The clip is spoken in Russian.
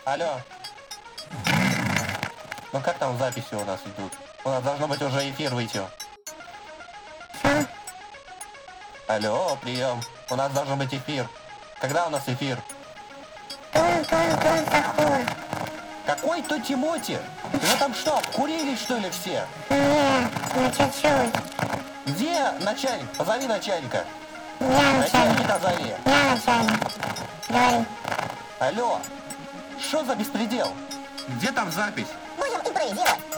Алло. Ну как там записи у нас идут? У нас должно быть уже эфир выйти. Алло, прием. У нас должен быть эфир. Когда у нас эфир? Какой то Тимоти? Вы там что, курили что ли все? Нет, ну чуть-чуть. Где начальник? Позови начальника. Я начальник. Начальника зови. Я начальник. Говори. Алло. Что за беспредел? Где там запись? Будем импровизировать.